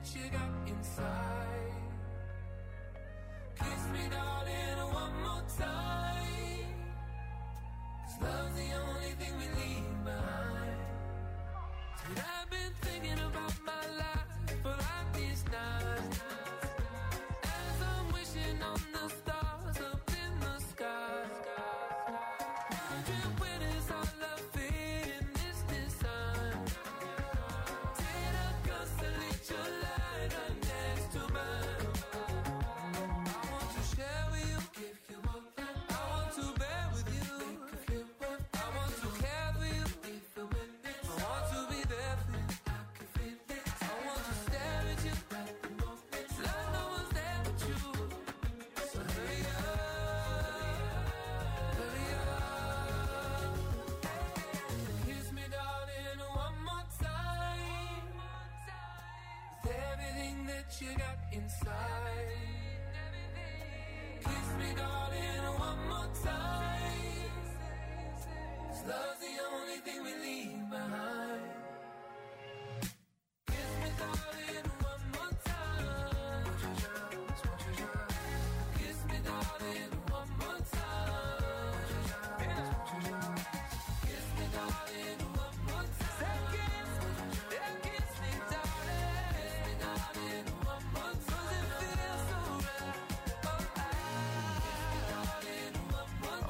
that you got inside. Kiss me, darling, one more time. 'Cause love's the only thing we leave behind. And I've been thinking about my life for like these nights, as I'm wishing on the stars up in the sky. Wondering where does our love fit in this design? Did I constellate your light right next to mine? I want to share with you, give you one thing. I want to bear with you, I want to care for you, I want to be there for you. I want to stare at you, like no one's there but you. So hurry up, hurry up. Kiss me, darling, one more time. With everything that you got inside. Kiss me, darling, one more time. 'Cause love's the only thing we leave behind. Kiss me, darling, one more time. Kiss me, darling, one more time. Kiss me, darling, one more time. Kiss me, darling, one more time. 'Cause it feels so right. Oh, kiss me, darling, one more time.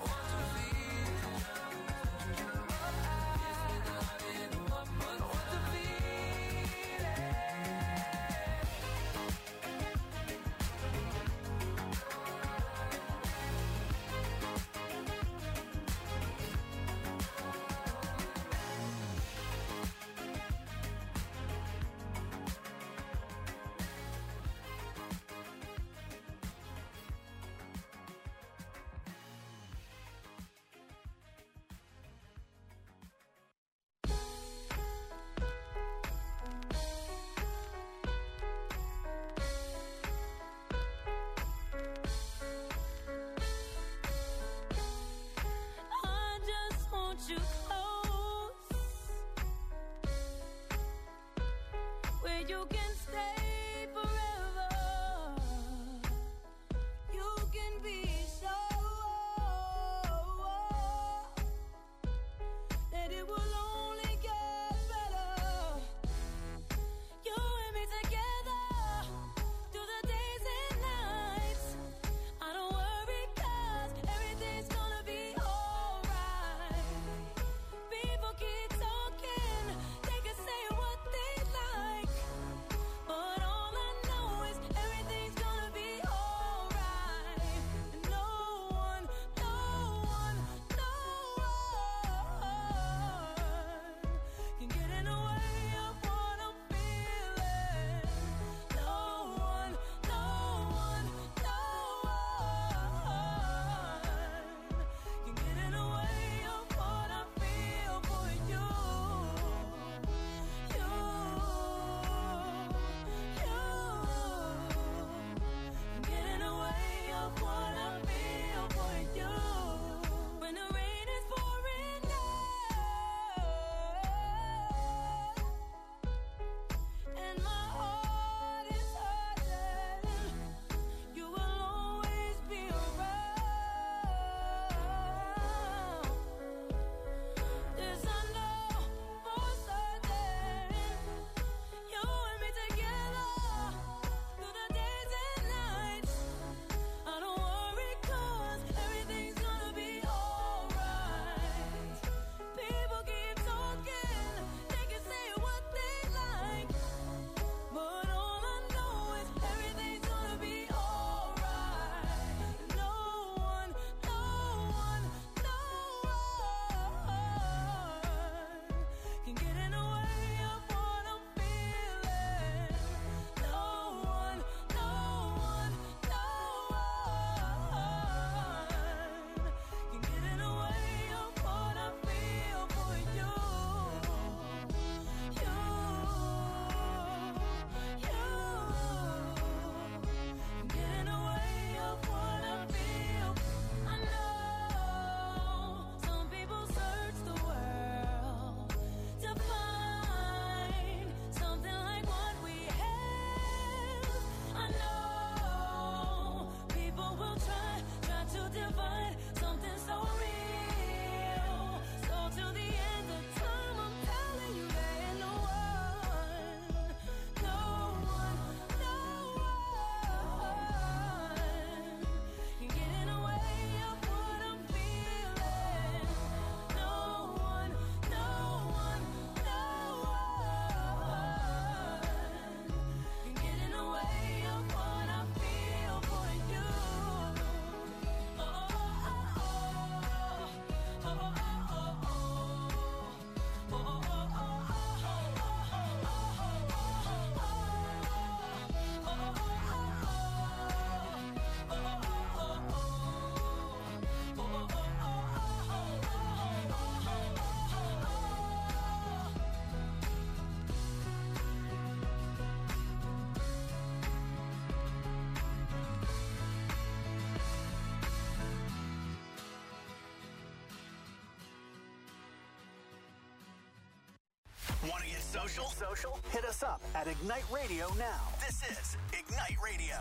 Want to get social? Hit us up at Ignite Radio now. This is Ignite Radio.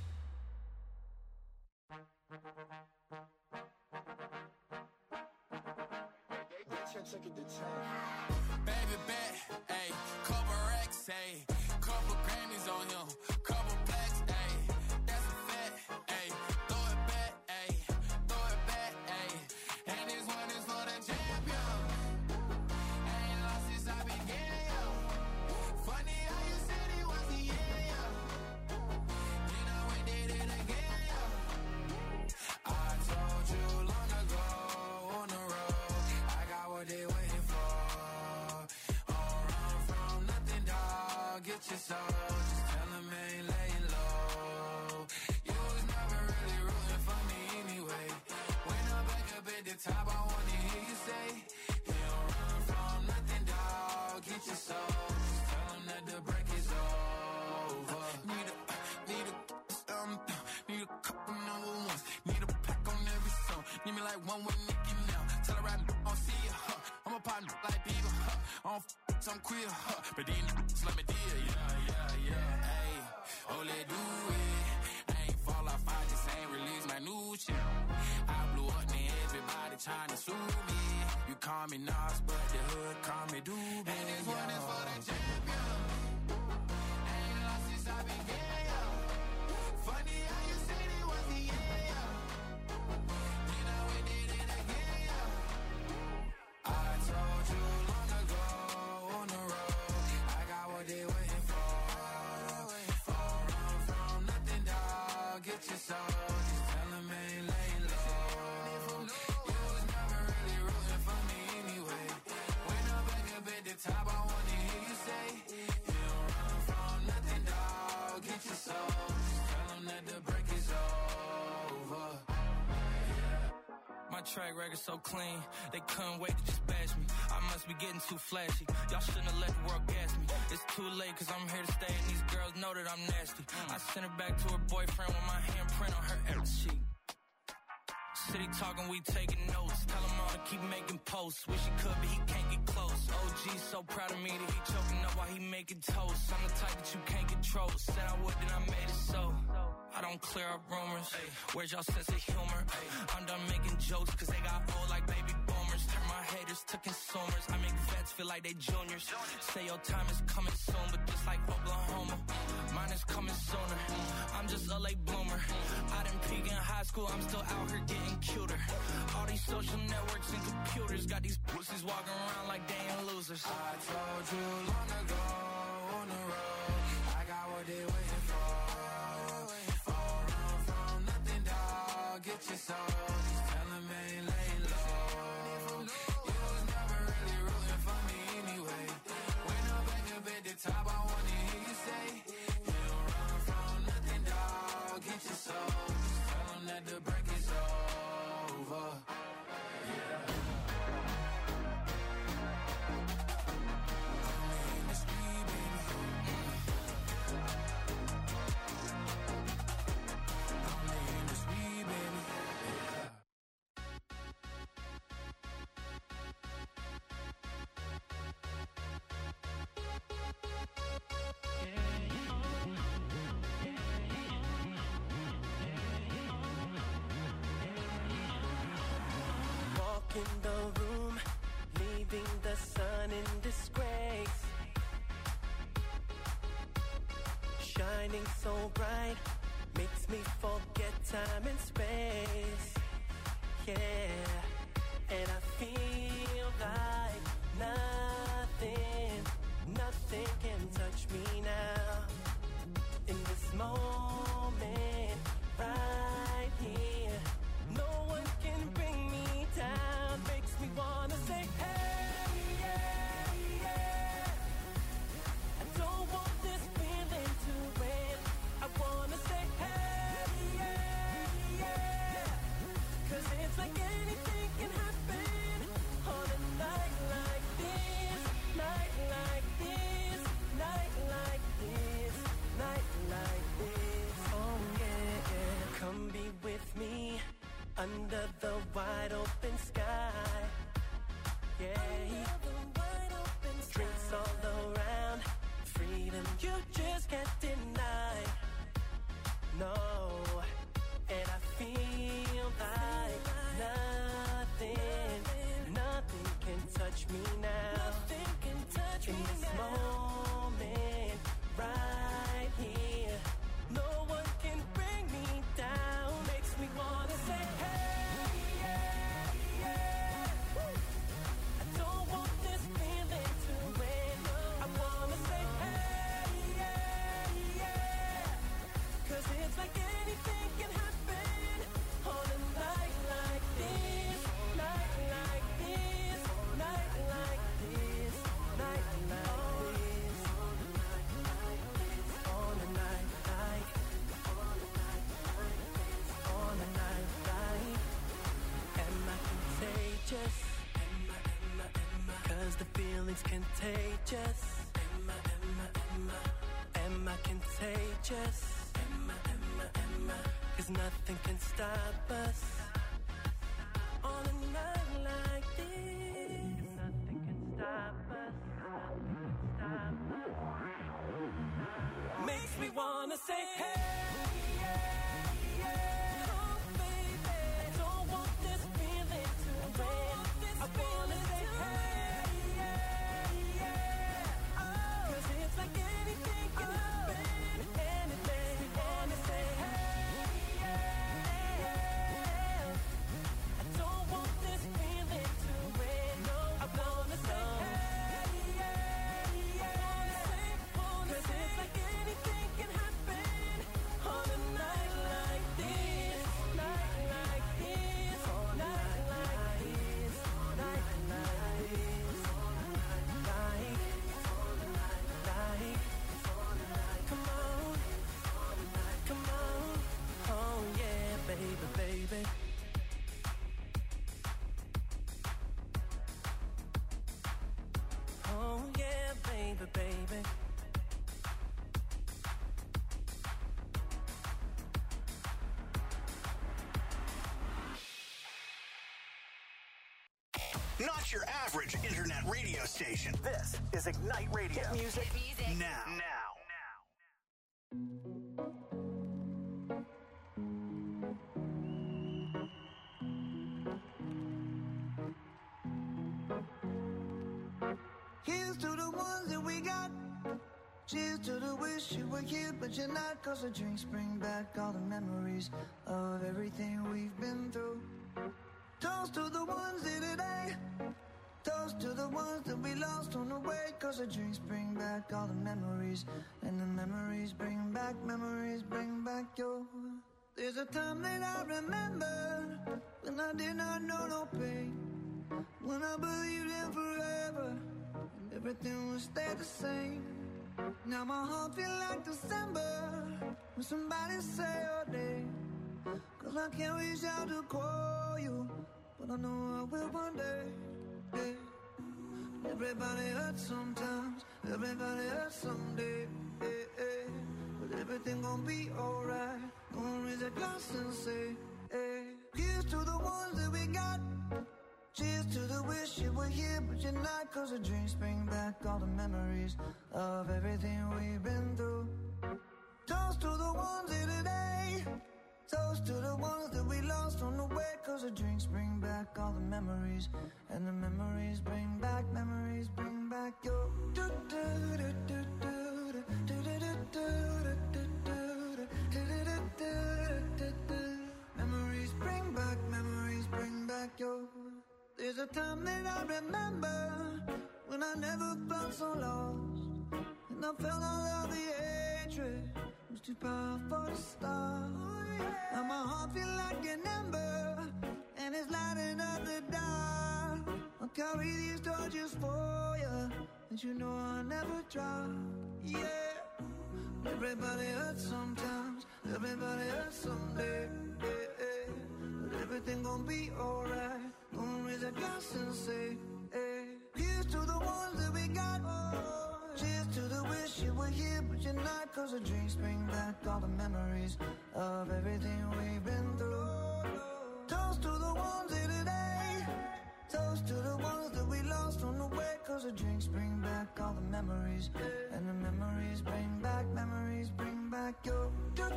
Baby bet, ayy, couple racks, ayy, couple Grammys on him, couple blacks, ayy, that's a fact, ayy, throw it back, ayy, and this one is for the champion. I ain't lost since I began, yo. Funny how you said it was the end, yo. You know we did it again, yo. I told you long ago on the road, I got what they waiting for. Get your soul, just tell them I ain't laying low. You was never really rooting for me anyway. When I'm back up at the top, I wanna hear you say, you don't run from nothing, dog. Get your soul, just tell them that the break is over. Need a couple number ones. Need a pack on every song. Need me like one with Nicki now. Tell her I don't see ya, I'm a partner like people, I don't I'm queer, but these niggas let me deal, yeah, ayy, oh, let do it, I ain't fall off, I just ain't release my new shit, I blew up, and everybody trying to sue me, you call me Nas, but the hood call me Doobie, and this one is for the champion, I ain't lost since I began, yo, funny how you said it was the end, yo, you know we did it again, yo, I told you long ago, they waiting for. Don't run from nothing, dog. Get your soul. Just tell them I ain't laying low. You was never really rooting for me anyway. When I'm back up at the top, I wanna hear you say, you don't run from nothing, dog. Get your soul. Just tell them that the break is over. My track record so clean, they couldn't wait to just bash me. I must be getting too flashy. Y'all shouldn't have let the world gas me. It's too late cause I'm here to stay and these girls know that I'm nasty. I sent her back to her boyfriend with my handprint on her every sheet. City talking, we taking notes. Tell him all to keep making posts. Wish he could, but he can't get close. OG so proud of me that he choking up while he making toast. I'm the type that you can't control. Said I would, then I made it so. I don't clear up rumors. Where's y'all sense of humor? I'm done making jokes cause they got old like baby boomers. Turn my haters to consumers. I make vets feel like they juniors. Say your time is coming soon, but just like Oklahoma, mine is coming sooner. I'm just a late bloomer. I didn't peak in high school, I'm still out here getting cuter. All these social networks and computers got these pussies walking around like they ain't losers. I told you long ago on the road, I got what they waiting for. Don't run from nothing, dog. Get your soul. Just tell them I ain't laying low. You was never really rooting for me anyway. When I'm back up at the top, I wanna hear you say, you don't run from nothing, dog. Get your soul. Just tell them that the break is over. In the room, leaving the sun in disgrace, shining so bright, makes me forget time and space, yeah, and I feel like nothing can touch me now, in this moment, right here, no one can bring me down. Makes me wanna say, hey, yeah, yeah. I don't want this feeling to end. I wanna say, hey, yeah, yeah. Cause it's like anything can happen on a night like this, night like this, night like this, night like this. Oh yeah, yeah. Come be with me under the wide open sky, yeah. Drinks all feelings contagious? Am I contagious? Am I? 'Cause nothing can stop us on a night like this. Nothing can stop us. Makes me wanna say, hey, yeah, yeah. Oh, baby, I don't want this feeling to end. I wanna say, hey, yeah, yeah. Oh, 'cause it's like anything can happen. And it makes me wanna say, hey, yeah, yeah. I don't want this feeling to end. No, I wanna say, hey, yeah, yeah. 'Cause it's like anything can happen on a night like this. Night like this. Night like this. Night like this. Come on. Come on. Oh yeah, baby, baby. Oh yeah, baby, baby. Not your average internet radio station. This is Ignite Radio. Hit music now. Here's to the ones that we got. Cheers to the wish you were here, but you're not. 'Cause the drinks bring back all the memories of everything we've been through. Toast to the ones here today. Toast to the ones that we lost on the way. 'Cause the drinks bring back all the memories. And the memories bring back your. There's a time that I remember when I did not know no pain. When I believed in forever and everything would stay the same. Now my heart feel like December when somebody say your name. 'Cause I can't reach out to call you, but I know I will one day. Yeah. Everybody hurts sometimes, everybody hurts someday. Yeah, yeah. But everything gon' be alright. Gonna raise a glass and say, hey. Here's to the ones that we got. Cheers to the wish you were here, but you're not. 'Cause the drinks bring back all the memories of everything we've been through. Toast to the ones here today. Toast to the ones that we lost on the way. 'Cause the drinks bring back all the memories. And the memories bring back your. Memories bring back your. There's a time that I remember when I never felt so lost. And I felt all of the hatred was too powerful to stop. Now my heart feel like an ember, and it's lighting up the dark. I'll carry these torches for you, and you know I'll never drop. Yeah. Everybody hurts sometimes, everybody hurts someday. Yeah, yeah. But everything gon' be alright. Gonna raise a glass and say, hey. Here's to the ones that we got. Cheers to the wish you were here, but you're not. 'Cause the drinks bring back all the memories of everything we've been through. Toast to the ones here today. Toast to the ones that we lost on the way. 'Cause the drinks bring back all the memories. And the memories bring back your.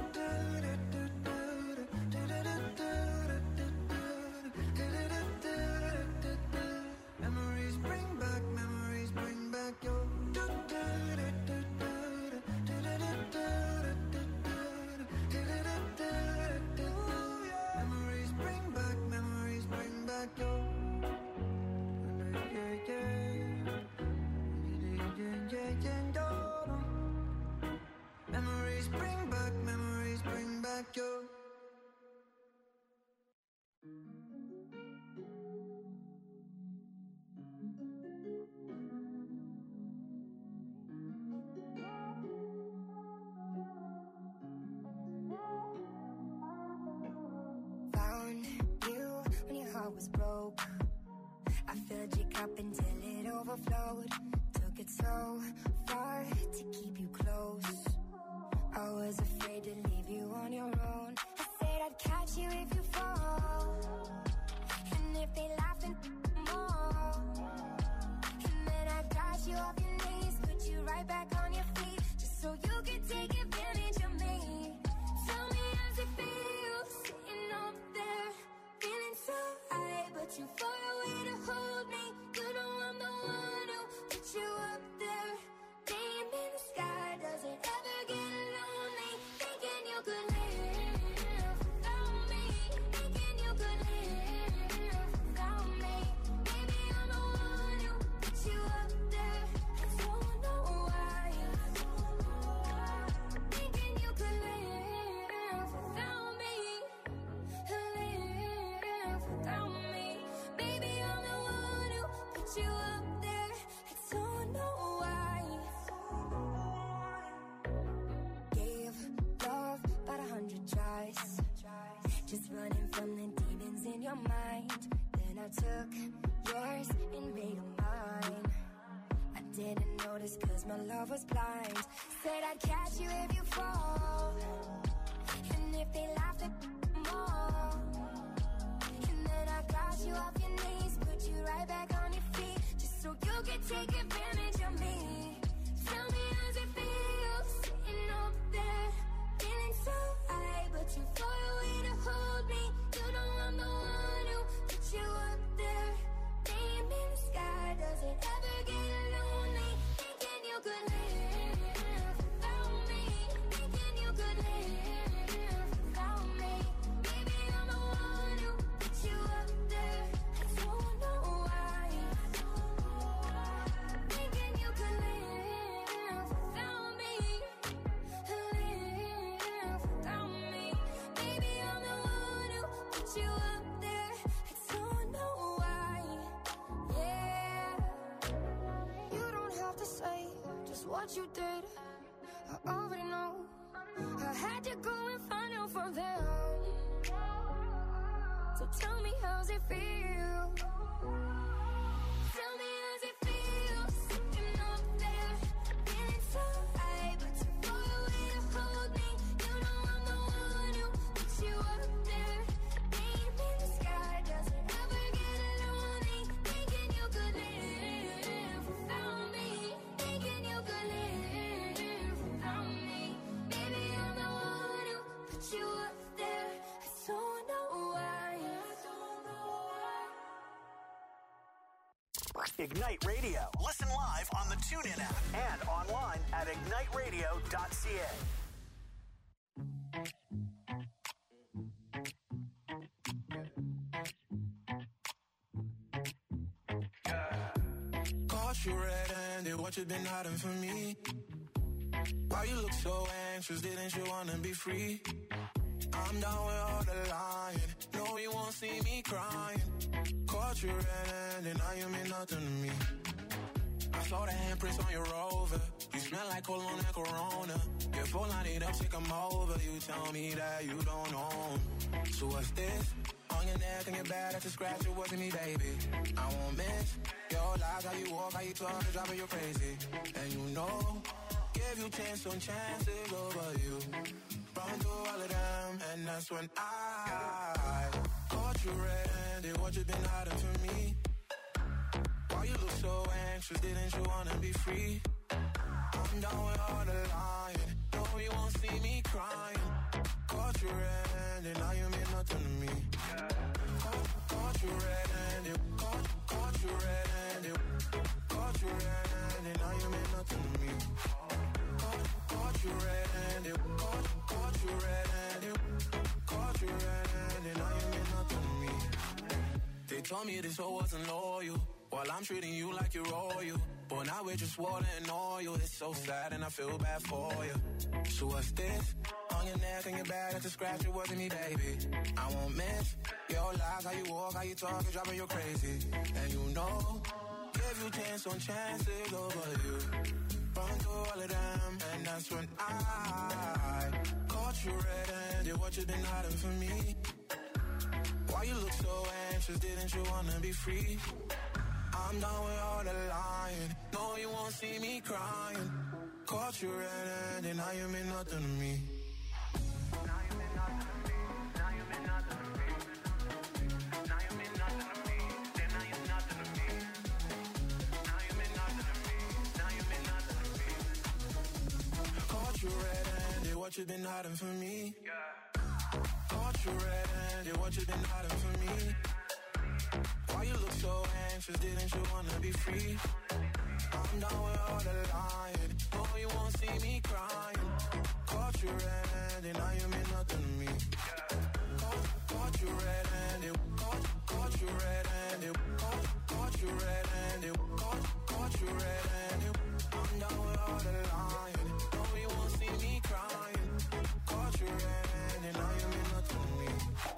Memories bring back your. Memories bring back your. Memories bring back your. overflowed. Took it so far to keep you close. I was afraid to leave you on your own. I said I'd catch you if you fall. And if they laugh then more. And then I got you off your knees, put you right back on your feet, just so you could take advantage of me. Tell me how's it feel, sitting up there, feeling so high, but you far away to hold me. You know I'm the one who put you up there. Name in the sky, does it ever get lonely? Thinking you could live without me. Thinking you could live without me. Maybe I'm the one who put you up there. I don't know why. Thinking you could live without me. Live without me. Baby, I'm the one who put you up there. I don't know why. Gave love about 100 tries, just running from the demons in your mind. Then I took yours and made them mine. I didn't notice cause my love was blind. Said I'd catch you if you fall. And if they laughed at more. And then I got you off your knees, put you right back on your feet, just so you could take advantage of me. Tell me how's it feel, sitting up there, feeling so high, but you far away to hold me. You know I'm the one who put you up there. Name in the sky, does it ever get lonely? Thinking you could live without me. Thinking you could live without me. Maybe I'm the one who put you up there. I don't know why. Thinking you could live without me. Live without me. Maybe I'm the one who put you up there. I don't know why. Yeah. You don't have to say just what you did. I already know. I had to go and find out from them. So tell me how's it feel? Tell me how's it feel, sitting up there, feeling so high, but you far away to hold me. You know I'm the one who put you up there. Name in the sky, does it ever get lonely? Thinking you could live without me. Thinking you could live without me. Maybe I'm the one who put you up there. I don't know why. Ignite Radio. Listen live on the TuneIn app and online at igniteradio.ca. Caught you red-handed, what you been hiding from me? Why you look so anxious, didn't you wanna be free? I'm down with all the lying, no you won't see me crying. Caught you red-handed, now you mean nothing to me. I saw the handprints on your Rover, you smell like cologne and Corona. Your phone line it up, take 'em over, you tell me that you don't know 'em. So what's this? On your neck and your back, that's a scratch, it wasn't me, baby. I won't miss your lies, how you walk, how you talk, it's driving you crazy. And you know, give you chance on chances over you. Run through all of them, and that's when I caught you red-handed, what you been hiding from me? Why you look so anxious, didn't you wanna be free? I'm down with all the lying, no you won't see me crying. Caught you red-handed, now you mean nothing to me. Caught you red-handed, caught you red-handed, caught you red-handed, now you mean nothing to me. Caught you red-handed, caught you red-handed, caught you red-handed, now you mean nothing to me. They told me this hoe wasn't loyal, while I'm treating you like you're royal. But now we're just water and oil, it's so sad and I feel bad for you. So what's this? On your neck and your back, that's a scratch, it wasn't me, baby. I won't miss your lies, how you walk, how you talk, it's driving you crazy. And you know, give you chance on chances over you. Run through all of them, and that's when I caught you red-handed, what you been hiding from me? Why you look so anxious, didn't you wanna be free? I'm done with all the lying. No, you won't see me crying. Caught you red-handed, now you mean nothing to me. Now you mean nothing to me. Now you mean nothing to me. Now you mean nothing to me. Then now you're nothing to me. Now you mean nothing to me. Now you mean nothing to me. Caught you red-handed, what you been hiding from me? Caught you red-handed, what you been hiding from me? Why you look so anxious, didn't you wanna be free? I'm done with all the lying. No, you won't see me crying. Caught you red-handed, now you mean nothing to me. Caught you red-handed, caught you red-handed, caught you red-handed, caught you red-handed. I'm done with all the lying. No, you won't see me crying. Caught you red-handed, now you mean nothing to me.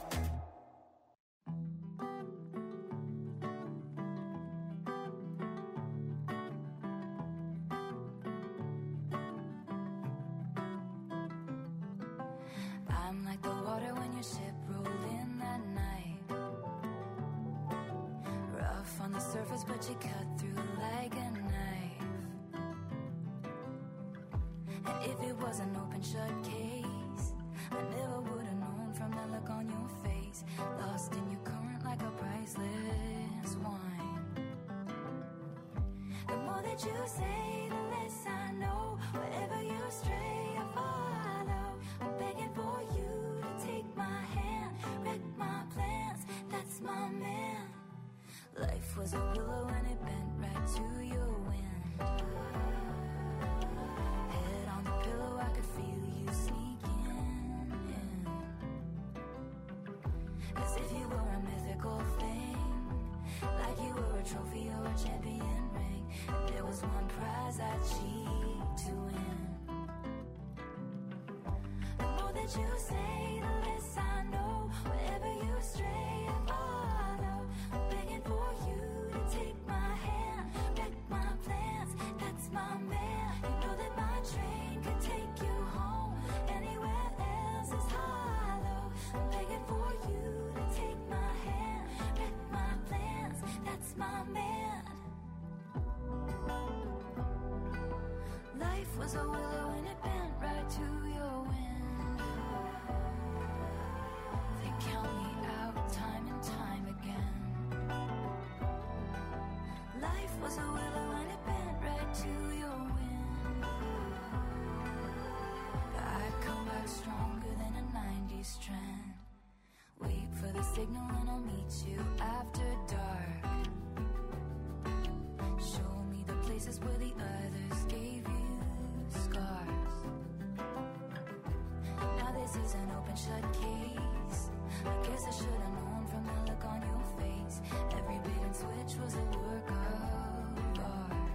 I'm like the water when your ship rolled in that night. Rough on the surface, but you cut through like a knife. And if it was an open shut case, I never would have known from the look on your face. Lost in your current like a priceless wine. The more that you say, the less I know. Wherever you stray, I follow. I'm begging for you to take my hand, wreck my plans, that's my man. Life was a willow and it bent right to your wind. Head on the pillow, I could feel you sneaking in. As if you were a mythical thing, like you were a trophy or a champion ring. And there was one prize I'd cheat to win. The more that you say, the less I know. Wherever you stray, I follow. I'm begging for you to take my hand, wreck my plans, that's my man. You know that my train could take you home. Anywhere else is hollow. I'm begging for you to take my hand, wreck my plans, that's my man. Life was a willow and it bent right to your wind. They count me out time and time again. Life was a willow and it bent right to your wind. But I come back stronger than a 90s trend. Wait for the signal and I'll meet you after dark. Show me the places where the others gave you scars. Now this is an open shut case. I guess I should have known from the look on your face. Every bait and switch was a work of art.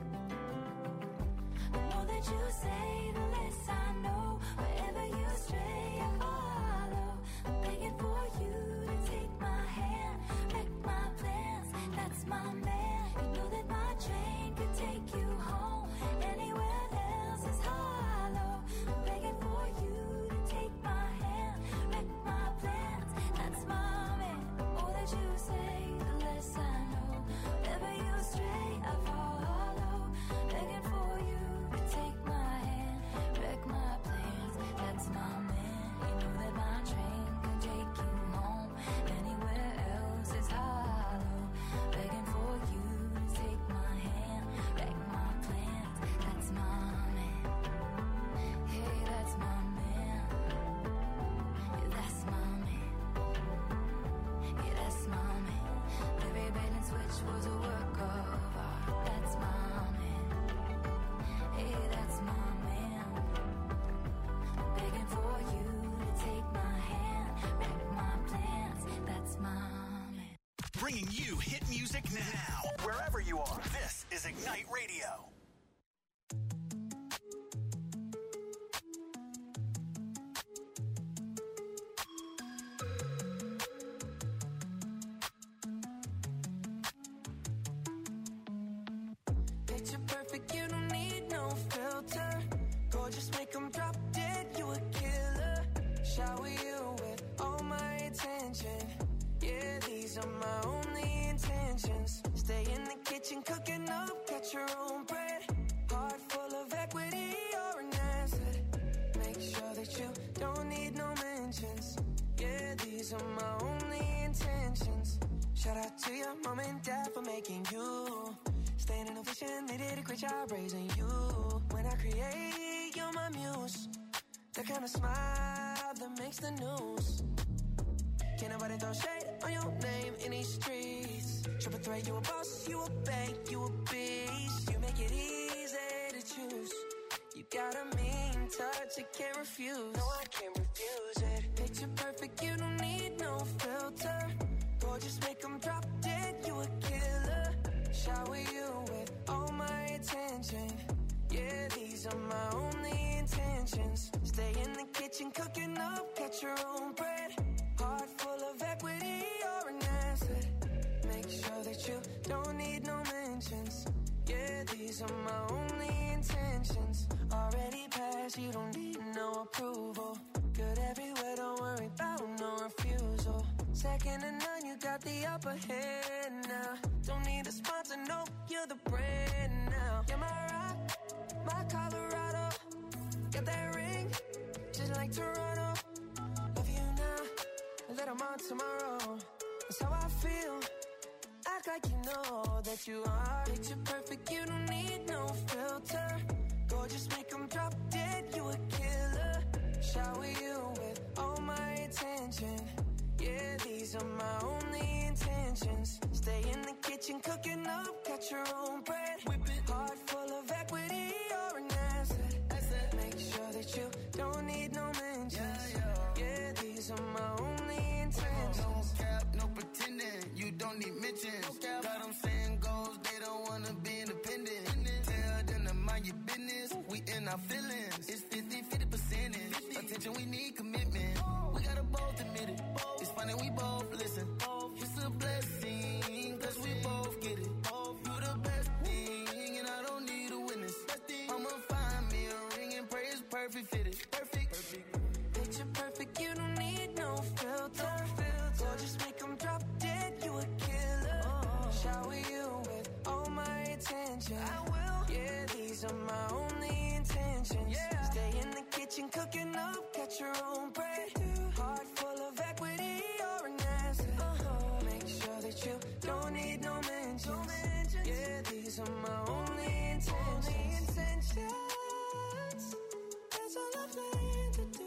The more that you say, the less I know. Wherever you stray, I follow. I'm begging for you to take my hand, wreck my plans, that's my man. You know that my train could take you home. Anywhere else is hollow. I'm begging for you to take my hand, wreck my plans, that's my man. The more that you say, the less I know. Wherever you stray, I follow. Begging for you to take my hand, wreck my plans, that's my man. You know that my train can take you home. Anywhere else is hollow. Begging for you to take my hand, wreck my plans, that's my man. Hey, that's my man. Yeah, that's my man. Yeah, that's my man. Every bait and switch was a work of art. That's my man. Hey, that's my man. Begging for you to take my hand, wreck my plans, that's my man. Bringing you hit music now. Wherever you are, this is Ignite Radio. Picture perfect, you don't need no filter. Gorgeous, make 'em drop dead, you a killer. Shower you with all my attention. Yeah, these are my only intentions. Stay in the kitchen. mom and dad for making you. Staying in a vision, they did a great job raising you. When I create, you're my muse. The kind of smile that makes the news. Can't nobody throw shade on your name in these streets. Triple threat, you a boss, you a bank, you a beast. You make it easy to choose. You got a mean touch, I can't refuse. No, I can't refuse it. Picture perfect, you don't need no filter. Gorgeous, make them drop dead, you a killer. Shower you with all my attention. Yeah, these are my only intentions. Stay in the kitchen, cooking up, catch your own bread. Heart full of equity, you're an asset. Make sure that you don't need no mentions. Yeah, these are my only intentions. Already passed, you don't need no approval. Good everywhere, don't worry about no refusal. Second to none, you got the upper hand now. Don't need a sponsor, no, you're the brand now. You're my rock, my Colorado. Got that ring, just like Toronto. Love you now, a little more tomorrow. That's how I feel. Act like you know that you are. Picture perfect, you don't need no filter. Gorgeous, make them drop dead, you a killer. Shower you with all my attention. Yeah, these are my only intentions. Stay in the kitchen, cooking up, catch your own bread. Whip it. Heart full of equity, you're an asset. Make sure that you don't need no mentions. Yeah, these are my only intentions. No cap, no pretending, you don't need mentions. Got them saying goals, they don't wanna be independent. Tell them to mind your business, we in our feelings. It's 50% attention, we need commitment. We gotta both admit it. It's funny, we both listen. It's a blessing, cause we both get it. You the best thing, and I don't need a witness. I'ma find me a ring and pray it's perfect fitted. Perfect. Picture perfect, you don't need no filter. Gorgeous, make them drop dead, you a killer. Shower you with all my attention. I will. Yeah, these are my only intentions. Stay in the kitchen, cooking up, catch your own bread. Heart full of equity, you're an asset. Make sure that you don't need no mentions. Yeah, these are my only intentions. That's all I plan to do.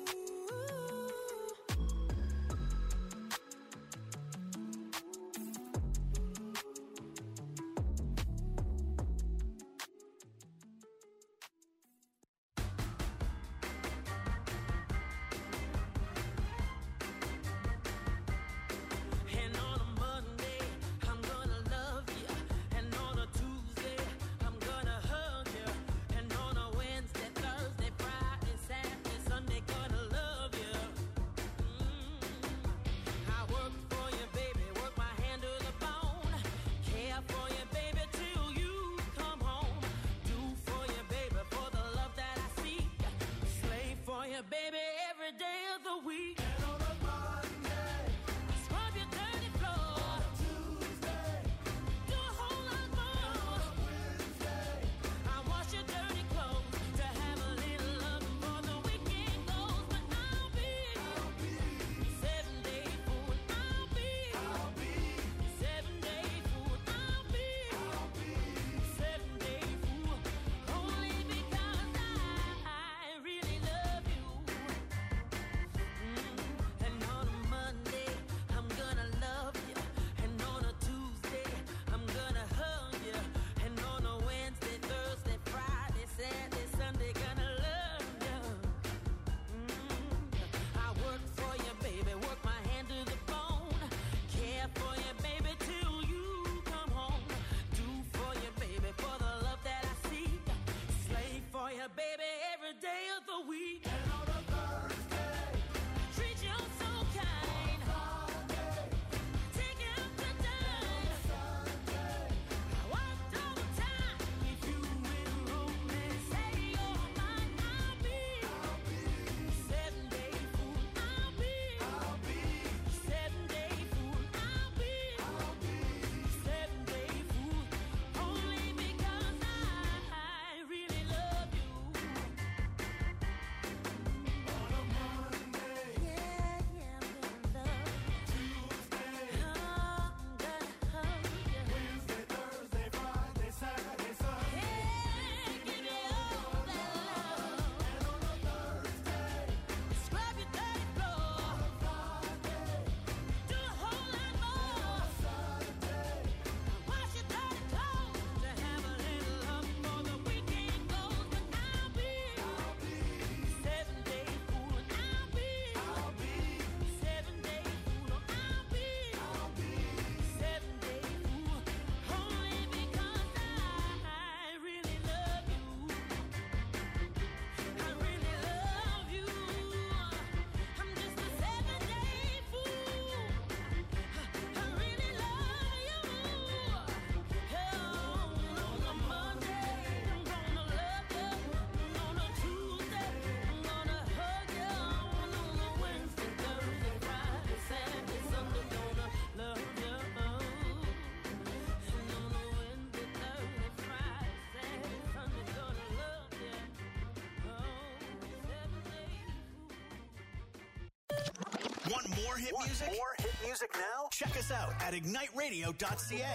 hit music? More hit music now? Check us out at igniteradio.ca.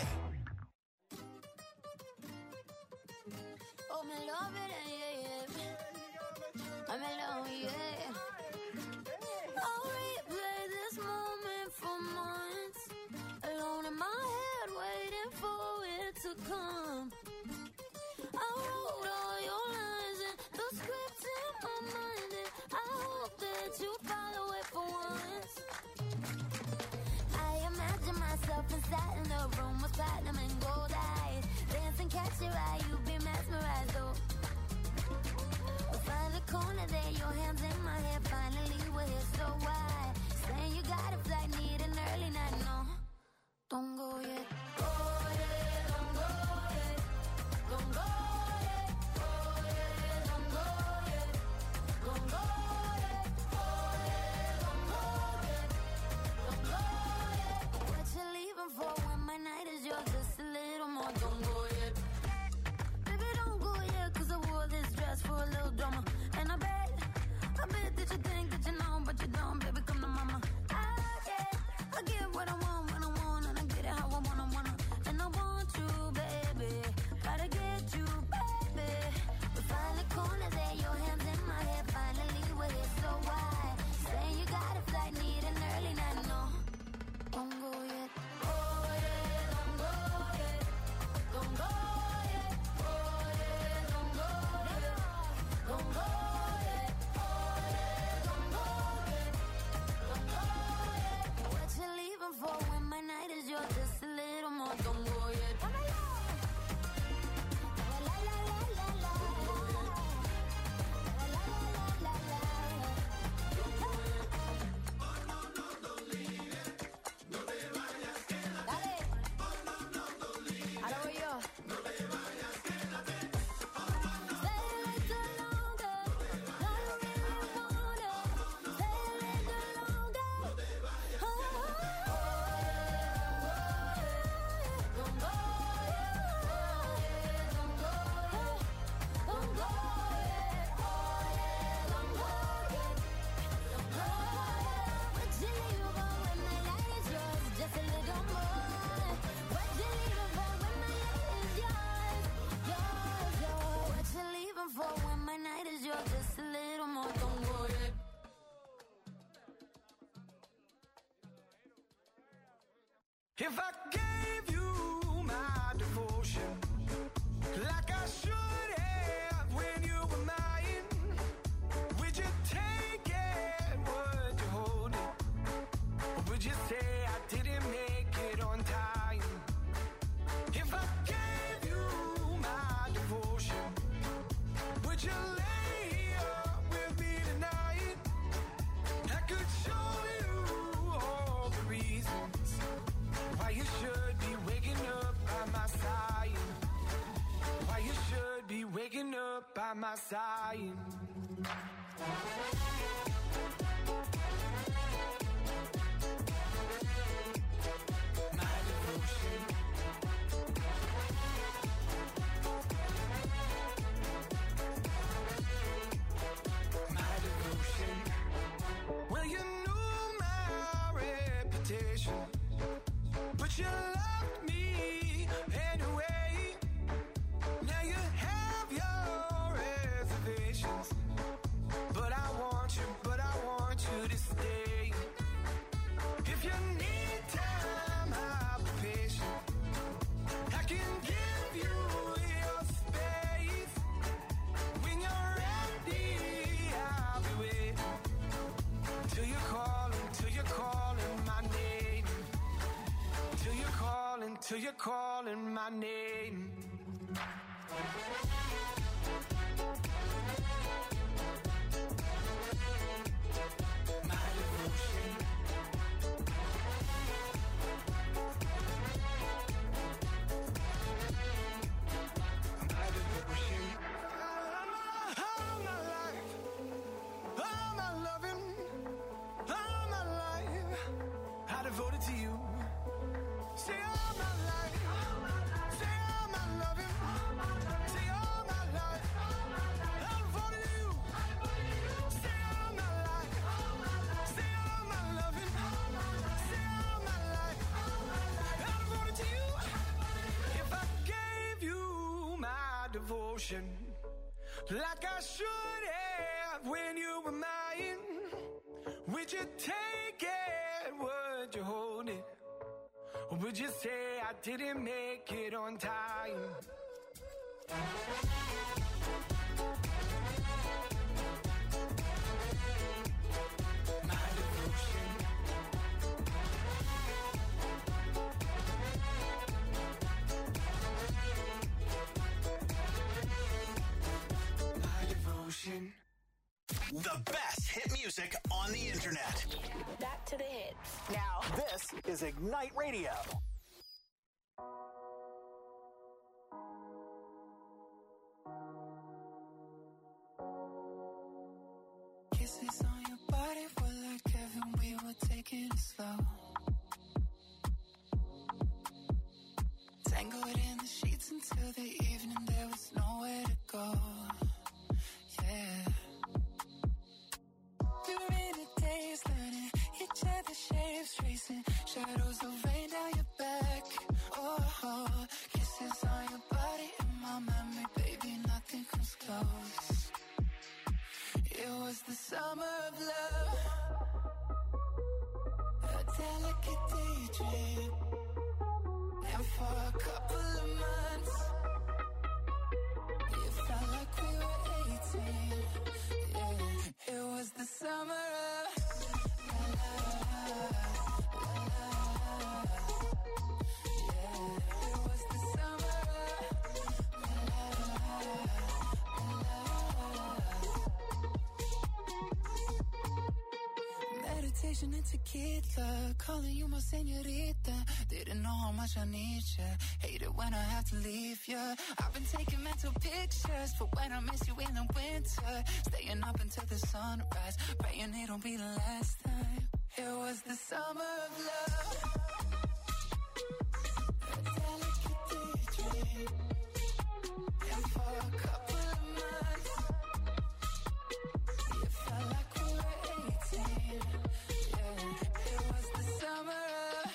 Oh, me love it, yeah. I'm in love, yeah. I'll replay this moment for months. Alone in my head, waiting for it to come. I wrote all your lines and the script in my mind, and I hope that you follow it for once. I imagine myself inside in the room with platinum and gold eyes. Dance and catch your eye, you be mesmerized, though. We'll find the corner there, your hands in my hair. Finally, we're here, so why? Saying you got a flight, need an early night, no. Don't go yet. Go yet, don't go yet. Don't go yet. Go yet, don't go yet. Don't go yet. Go yet, don't go yet. Don't go yet. What you leaving for when my night is yours? Just a little more. Don't go yet. Baby, don't go yet, 'cause I wore this dress for a little drama. And I bet that you think that you know, but you don't. Baby, come to mama. I get what I want when I want, and I get it how I wanna. And I want you, baby. Gotta get you, baby. We find the corner there, your hands in my hair. Finally, we're here, so why? Saying you got a flight, need an early night, no. Don't go yet. Go yet, don't go yet. Don't go yet. Go yet, don't go yet. Don't go yet. Go yet, don't go yet. Don't go yet. What you leaving for when my night is yours? Just a little more. Don't go yet. La la la la la la. La la la la la la. Dale. Ahora voy yo. Stay a little longer. No, you really wanna. Stay a little longer. Don't go yet. Don't go yet. Don't go yet. Don't go yet. Don't go yet. What you leaving for when my light is yours? Just a little more. What you leaving for when my light is yours? Yours, yours. What you leaving for when my night is yours? Just a little more. Don't go yet. If I gave you my devotion, like I should have when you were mine, would you take it? Would you hold it? Or would you say I didn't make it on time? If I gave you my devotion, would you lay up with me tonight? I could show you all the reasons why you should be waking up by my side. Why you should be waking up by my side. My devotion. My devotion. Well, you knew my reputation, but you loved me anyway. Now you have your reservations, but I want you to stay. If you need time, I'll be patient. I can give you your space. When you're ready, I'll be waiting. Till you're calling my name. Till you're calling my name. My devotion. My devotion. All my life, all my loving, all my life, I devoted to you. Say all my life, say all my devotion, like I should have when you were mine. Would you take it? Would you hold it? Or would you say I didn't make it on time? My devotion. My devotion. The best hit music on the internet. Back to the hits. Now, this is Ignite Radio. Kisses on your body were like heaven, we were taking it slow. Tangled in the sheets until the evening, there was nowhere to go. Yeah. We were in a daze, learning each other's shapes, tracing shadows of rain down your back. Oh, kisses on your body in my memory, baby, nothing comes close. It was the summer of love, a delicate daydream. And for a couple of months, it felt like we were 18. Yeah, it was the summer of it was the summer meditation and tequila, calling you my señorita. Didn't know how much I need you. Hate it when I have to leave you. I've been taking mental pictures for when I miss you in the winter. Staying up until the sunrise, praying it'll be the last time. It was the summer of love, a delicate daydream. And for a couple of months, it felt like we were 18. Yeah, it was the summer of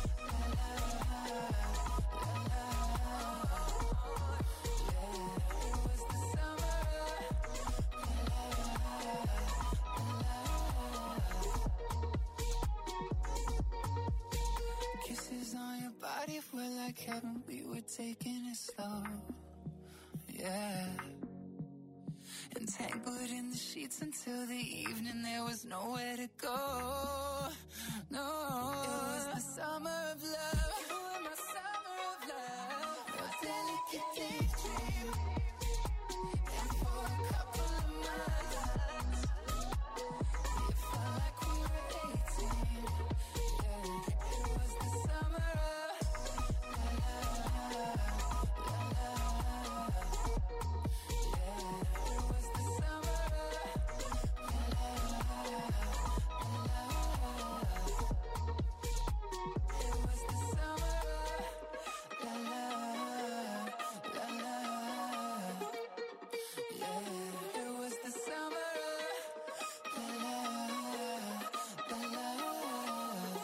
kisses on your body were like heaven, we were taking it slow. Yeah. Entangled in the sheets until the evening, there was nowhere to go. No, it was the summer of love. You were my summer of love, a delicate daydream. And for a couple of months, it felt like we were 18. Yeah, it was the summer of it was the summer it was the summer la la la la. Yeah, it was the summer la la.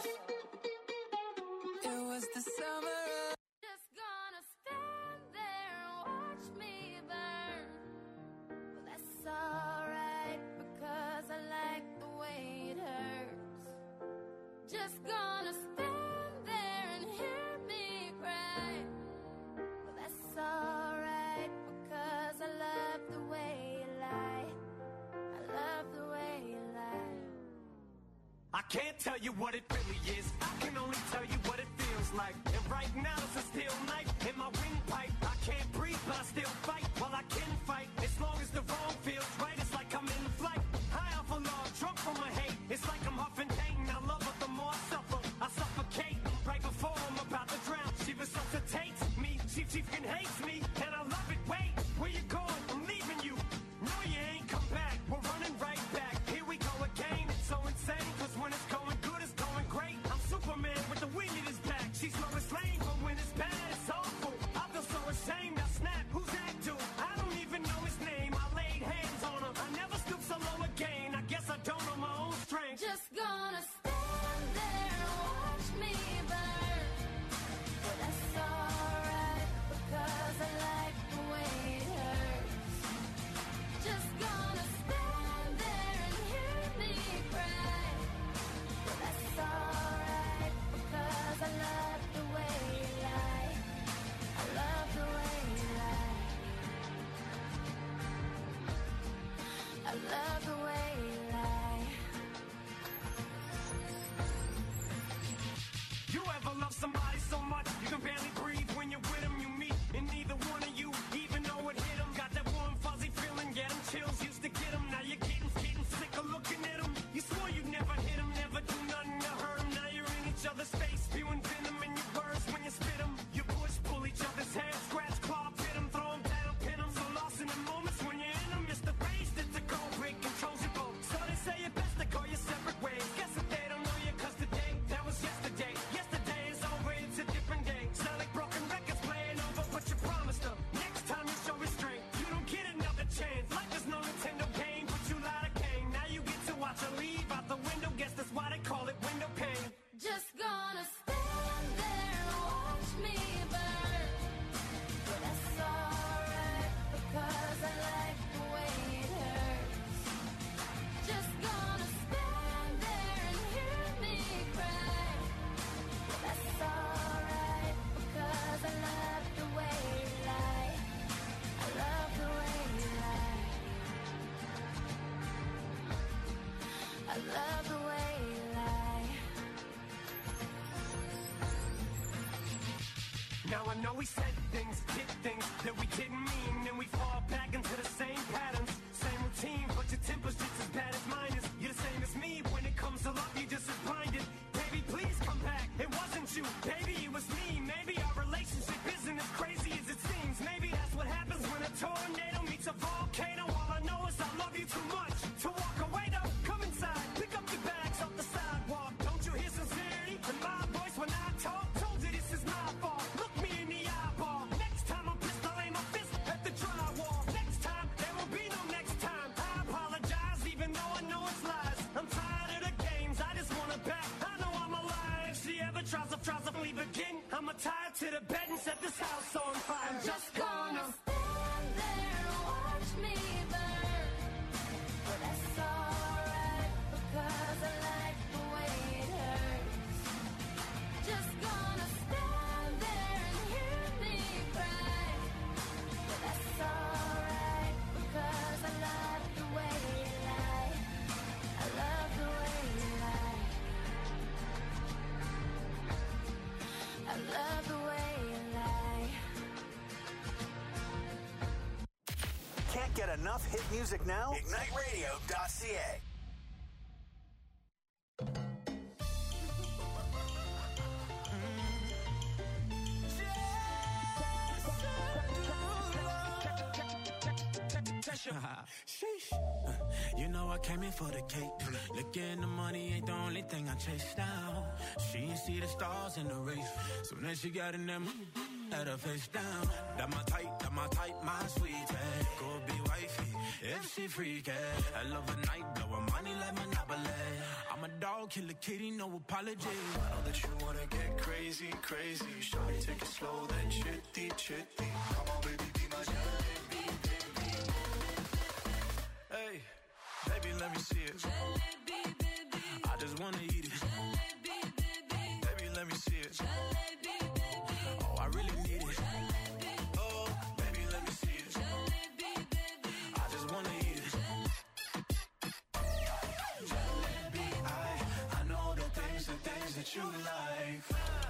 It was the summer. Just gonna stand there and watch me burn. Well, that's alright because I like the way it hurts. Just gonna stand there and hear me cry. Well, that's alright because I love the way you lie. I love the way you lie. I can't tell you what it really is. I can only tell you what it feels like. And right now it's a still night in my windpipe. I can't breathe, but I still fight. Well, I can fight as long as the wrong feels right. It's like I'm in flight, high off a log, drunk from my hate. It's like I'm huffing pain. I love her the more I suffer. I suffocate right before I'm about to drown. She resuscitates me. She freaking hates me, and I love it. Wait, where you going? I'm leaving you. No, you ain't come back. We're running right back. Here we go again. It's so insane, cause when it's going good, it's going great. I'm Superman with the wind in his back. She's Lois Lane, but when it's bad, it's awful. I feel so ashamed. I snap. Who's that dude? know we said things, did things that we didn't mean, and we fall back into the same patterns, same routine, but your temper's just as bad as mine is. You're the same as me, when it comes to love, you're just as blinded. Baby, please come back, it wasn't you, baby, it was me. Maybe our relationship isn't as crazy as it seems. Maybe that's what happens when a tornado meets a volcano. All I know is I love you too much to walk away though. Come inside, pick up your bags off the sidewalk. Don't you hear sincerity in my voice when I talk? Told you this is my fault, look me in the eyeball. Next time I'm pissed, I'll aim my fist at the drywall. Next time, there will be no next time. I apologize even though I know it's lies. I'm tired of the games, I just want her back. I know I'm alive. If she ever tries to leave again, I'ma tie her to the bed and set this house on fire. I'm just gonna stand there and watch me burn. But that's alright, because I like the way it hurts. Just gonna stand there and hear me cry. But that's alright, because I love the way you lie. I love the way you lie. I love the way you lie. Can't get enough hit music now? IgniteRadio.ca. Sheesh. You know I came in for the cake. Looking the money ain't the only thing I chase down. She ain't see the stars in the race. So then she got in them, had her face down. That my type, my sweet. Go be wifey, if she freaky. I love a night, blow her money like Monopoly. I'm a dog, kill a kitty, no apology. I know that you wanna get crazy, crazy. Shawty, take it slow, then chitty, chitty. Come on, baby, be my jalebi, baby. Hey, baby, let me see it. Jalebi, baby. I just wanna eat it. Jalebi, baby. Baby, let me see it. Jalebi, baby. Oh, I really need it. Jalebi. Oh, baby, let me see it. Jalebi, baby. I just wanna eat it. Jalebi, I know the things that you like.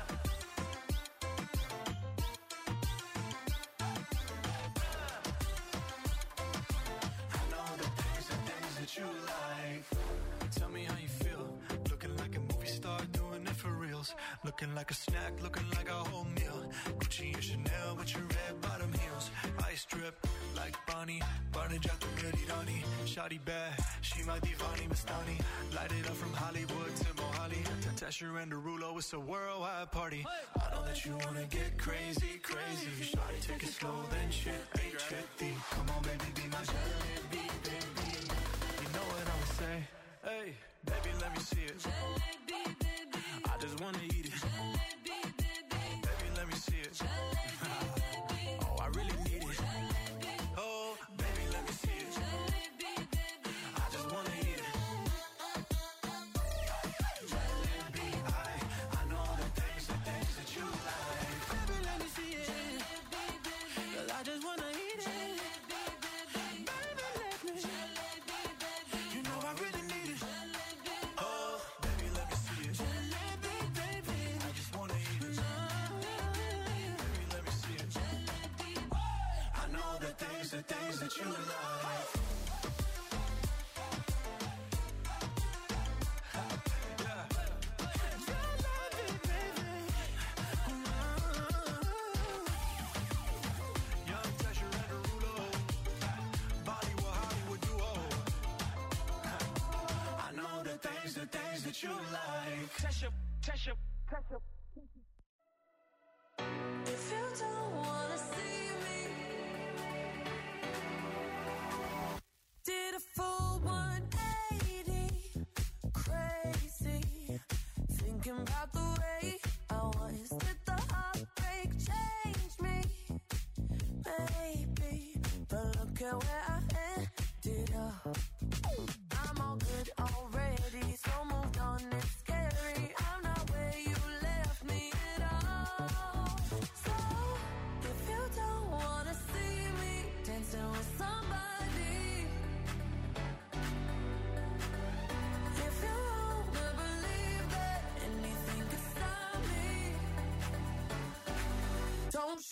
I know the things that you like. Tell me how you feel. Looking like a movie star, doing it for reals. Looking like a snack, looking like a whole meal. Gucci and Chanel with your red bottom heels. Ice drip like Bonnie, Barney Jack Rani. Shawty bad, she my divani Mastani. Light it up from Hollywood to Mohali. Tasha and Derulo, it's a worldwide party. I know that you wanna get crazy, crazy. Shawty, take it slow, then chitty, chitty. Come on, baby, be my jalebi, baby. You know what I would say? Hey, baby, let me see it. Jalebi, baby. I just wanna eat it. Jalebi, baby. Baby, let me see it. Oh, I really need it. Oh, baby, let me see it. I just wanna eat it. Jalebi, I know the things that you like. Baby, let me see it. 'Cause I just wanna eat it. Baby, let me. You know I really need it. Oh, baby, let me see it. I just wanna eat it. Baby, let me see it. I know the things that you like. Young Tasha and Derulo, Bollywood, Hollywood duo. I know the things that you like. Tasha. If you don't wanna see me, did a full 180, crazy, thinking about the way I was. Did the heartbreak change me? Maybe, but look at where I ended up. I'm all good already, so moved on, it's scary. I'm not where you left me at all. So, if you don't wanna see me dancing with somebody, if you wanna believe that anything could stop me, don't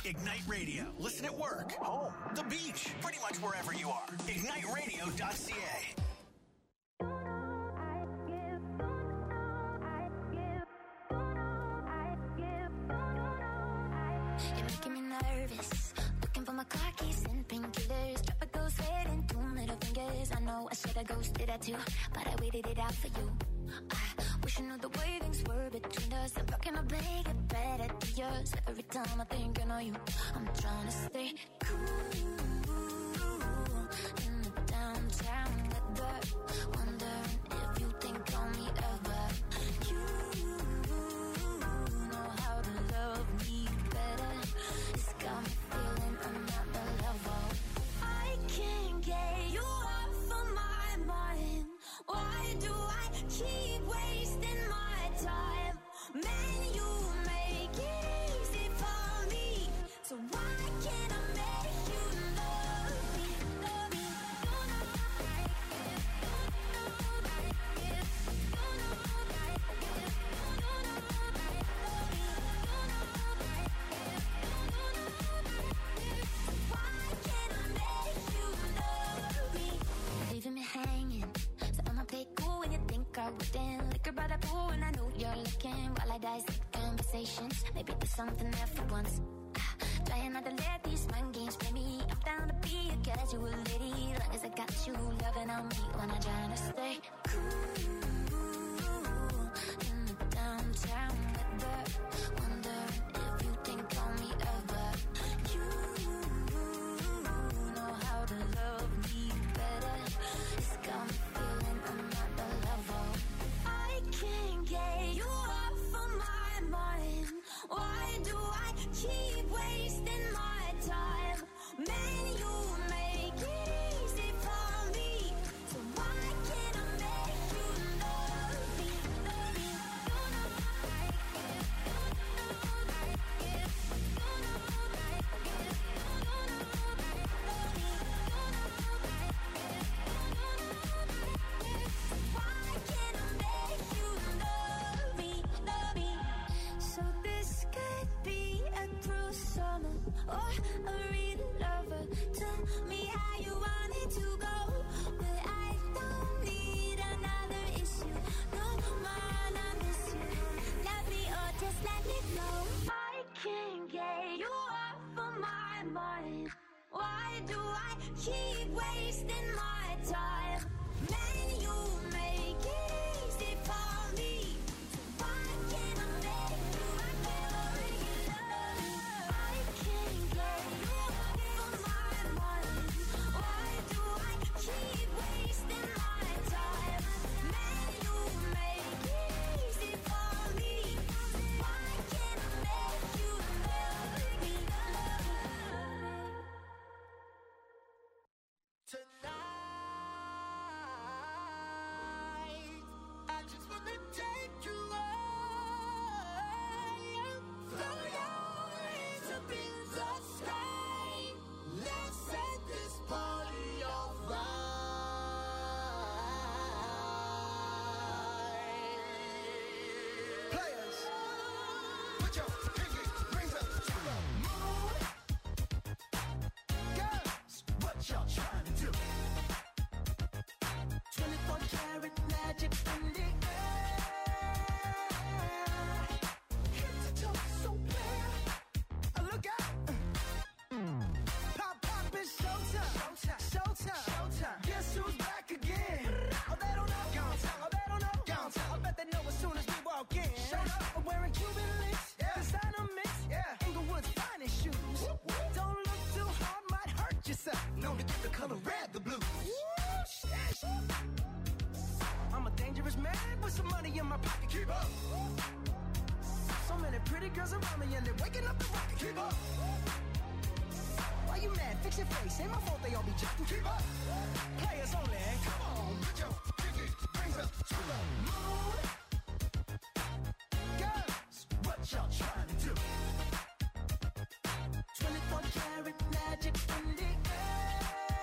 Ignite Radio. Listen at work, home, the beach, pretty much wherever you are. IgniteRadio.ca. You're making me nervous. Looking for my car keys and painkillers. Drop a ghost head and 2 middle fingers. I know I should have ghosted that too, but I waited it out for you. I wish I knew the way things were between us. I'm rocking my bag, get better to yours. Every time I think I know you, I'm trying to stay cool in the downtown weather. Wondering if you think on me ever. You know how to love me better. It's got me feeling another level. I can't get you off of my mind. Why do I keep wasting my time? Man, you make it easy for me. So why can't I make you love me? Love me. You know I get, you know I get, you know I get, you know I love me. You know I get, you know I get. Why can't I make you love me? Leaving me hanging. So I'ma play cool when you think I wouldn't. Liquor by the pool and I know you're looking. While I dissect conversations, maybe there's something there for once. Trying not to let these mind games play me. I'm down to be a casual lady, long as I got you loving on me. When I'm trying to stay cool in the downtown weather. Wondering if you think on me ever. You know how to love me better. It's got me feeling another level. I can't get you off of my mind. Why do I keep wasting my time? Man, you make it easy for me. So why can't I make you love me? Love me. You know I get, you know I get, you know I get, you know I love me. You know I get, you know I get. Why can't I make you love me? Love me. So this could be a cruel summer or a real lover. Tell me how you want it to go, but I don't need another issue. No man, I miss you. Love me or just let me go. I can't get you off of my mind. Why do I keep wasting my time? Man, you make it easy for me. So why can't I make you love me? I can't get you off of my mind. Why do I keep wasting my time? Man, you make it easy for me. Why can't I make you love me? Tonight, I just wanna take you high. Throw your hands up in the sky. Let's set this party on fire. Players, put your pinky rings up to the moon. Girls, what y'all trying to do? 24 karat magic in the air. Head to toe so clear. Look out. Pop, pop, it's showtime. Showtime. Showtime. Showtime. Guess who's back again? Oh, they don't know. Gone time. Oh, they don't know. Gone time. I bet they know as soon as we walk in. Showed up. I'm wearing Cuban links. Yeah. Designer mix. Yeah. Inglewood's finest shoes. Whoop, whoop. Don't look too hard, might hurt yourself. Known to get the color red, the blues. I'm a dangerous man with some money in my pocket. Keep up. So many pretty girls around me and they're waking up the rocket. Keep up. Why you mad? Fix your face. Ain't my fault they all be jacking. Keep up. Players only. Come on, put your pinky rings up to the moon. Girls, what y'all trying to do? 24 karat magic in the air.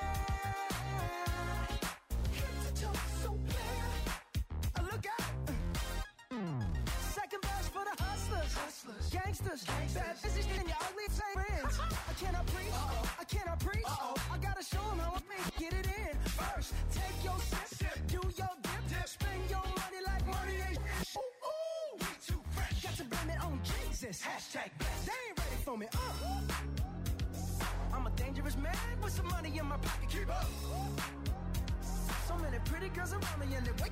Head to toe so clear. Look out. Second verse for the hustlers. gangsters. Bad business and your ugly friends. I cannot preach. I cannot preach. I gotta show them how I make get it in. First, take your sip, do your dip, spend your money like money ain't. Ooh, we too fresh. Got to blame it on Jesus. Hashtag blessed. They ain't ready for me. I'm a dangerous man with some money in my pocket. Keep up. So many pretty girls around me and they wait.